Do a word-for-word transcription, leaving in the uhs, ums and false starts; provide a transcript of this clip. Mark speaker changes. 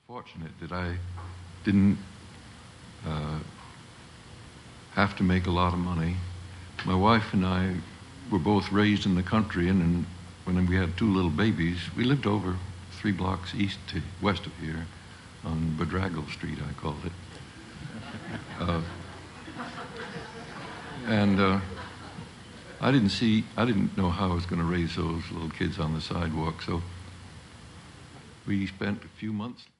Speaker 1: fortunate that I didn't uh, have to make a lot of money. My wife and I were both raised in the country, and, and when we had two little babies, we lived over three blocks east to west of here on Bedraggle Street, I called it. Uh, and uh, I didn't see, I didn't know how I was going to raise those little kids on the sidewalk, so we spent a few months